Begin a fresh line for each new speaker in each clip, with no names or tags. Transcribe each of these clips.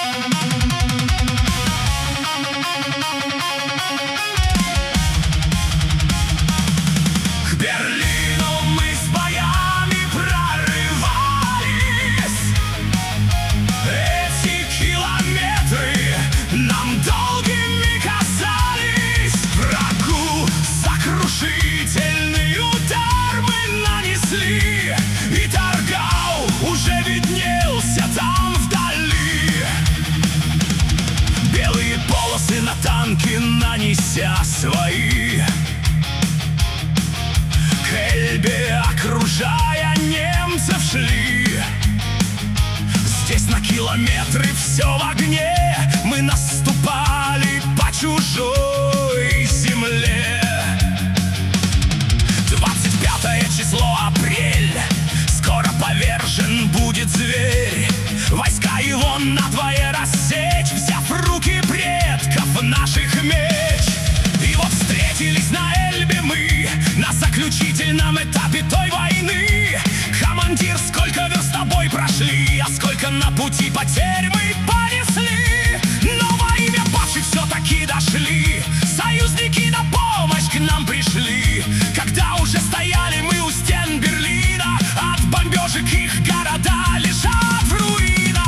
К Берлину мы с боями прорывались. Эти километры нам долгими казались. Врагу сокрушительный удар мы нанесли, и Таргау уже виднелся там вдали. Белые полосы на танке нанеся свои, к Эльбе, окружая немцев, шли. Здесь на километры все в огне, мы наступали по чужой земле. 25 число, апрель, скоро повержен будет зверь. Войска его надвое рассечь, взяв в руки предков наших меч. И вот встретились на Эльбе мы, на заключительном этапе той войны. Командир, сколько верст с тобой прошли, а сколько на пути потерь мы понесли. Но во имя павших все-таки дошли, союзники на помощь к нам пришли. Когда уже стояли мы у стен Берлина, от бомбежек их города лежат в руинах.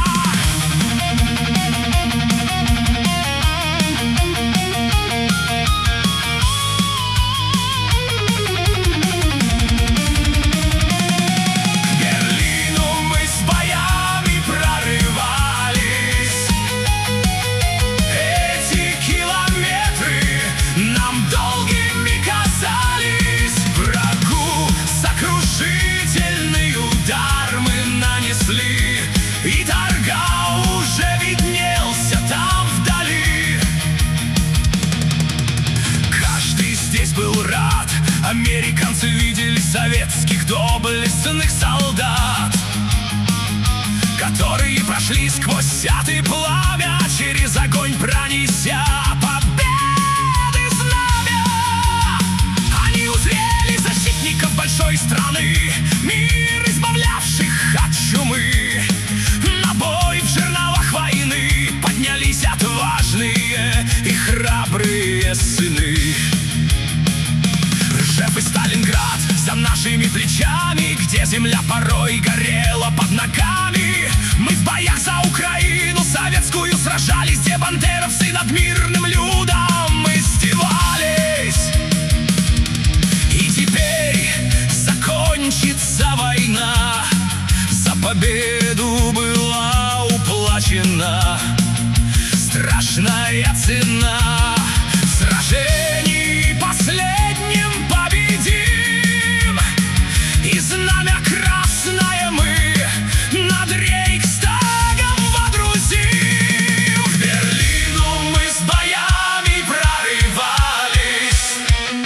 И Таргау уже виднелся там вдали. Каждый здесь был рад, американцы видели советских доблестных солдат, которые прошли сквозь ад и пламя, через огонь пронеся победы знамя. Они узрели защитников большой страны, мир, избавлявших от чумы. На бой в жерновах войны поднялись отважные и храбрые сыны. Ржев и Сталинград за нашими плечами, где земля порой горела под ногами. Мы в боях за Украину советскую сражались, где бандеровцы над мирным людом издевались. И теперь закончится война, за победу была уплачена страшная цена. В сражении последним победим, и знамя красное мы над Рейхстагом водрузим. К Берлину мы с боями прорывались.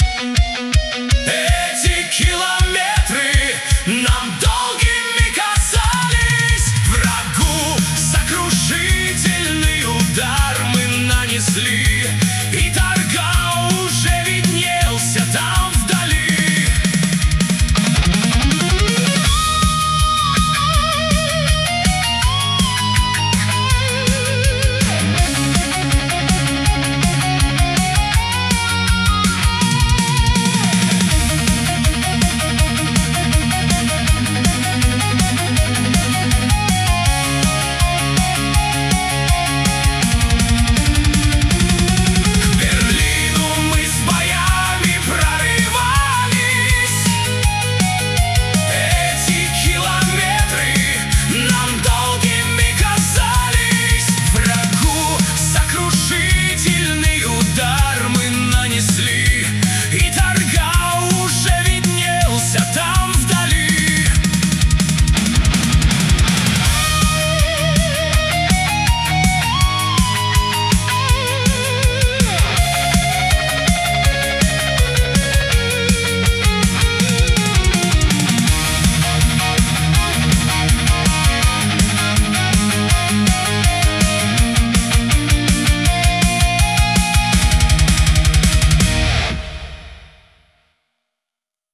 Эти километры нам долгими казались. Врагу сокрушительный удар мы нанесли,